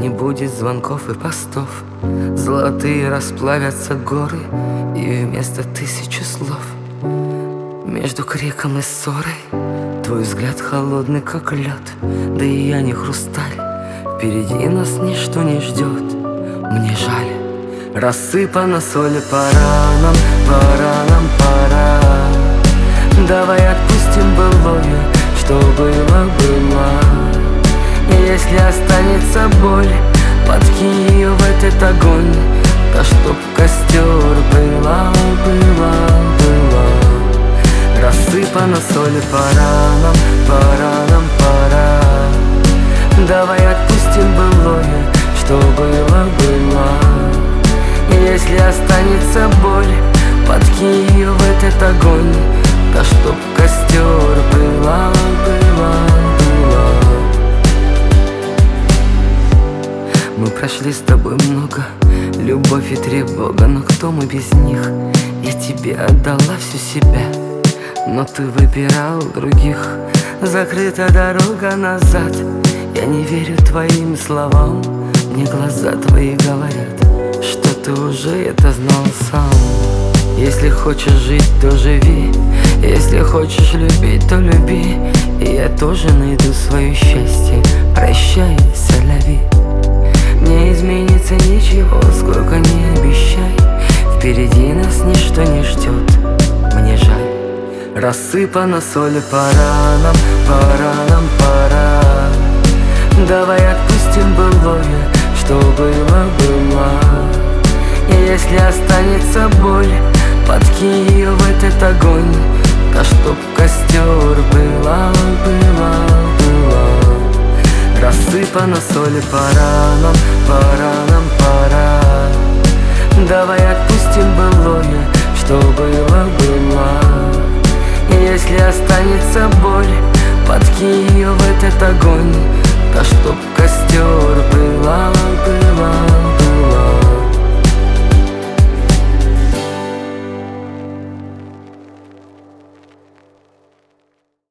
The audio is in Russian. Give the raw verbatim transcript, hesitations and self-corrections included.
Не будет звонков и постов, золотые расплавятся горы, и вместо тысячи слов между криком и ссорой твой взгляд холодный, как лед. Да и я не хрусталь, впереди нас ничто не ждет. Мне жаль, рассыпана соль, пора нам, пора нам, пора. Давай отпустим былое, что было, было. Если останется боль, подкинь ее в этот огонь, да чтоб костер была, была, была. Рассыпана соль, пора нам, пора нам, пора. Давай отпустим былое, что было, было. Если останется боль, подкинь ее в этот огонь, да чтоб костер была, была, была. Мы прошли с тобой много, любовь и тревога, но кто мы без них? Я тебе отдала всю себя, но ты выбирал других. Закрыта дорога назад, я не верю твоим словам. Мне глаза твои говорят, что ты уже это знал сам. Если хочешь жить, то живи, если хочешь любить, то люби. И я тоже найду свое счастье, прощай, соляви. Не изменится ничего, сколько не обещай, впереди нас ничто не ждет. Мне жаль, рассыпана соль, пора нам, пора нам, пора. Давай отпустим былое, что было, было. Если останется боль, подкинь ее в этот огонь, да чтоб костер была, была, была. Рассыпана соль, пора нам, пора нам, пора. Давай отпустим былое, что было, было. Если останется боль, подкинь ее в этот огонь, да чтоб костер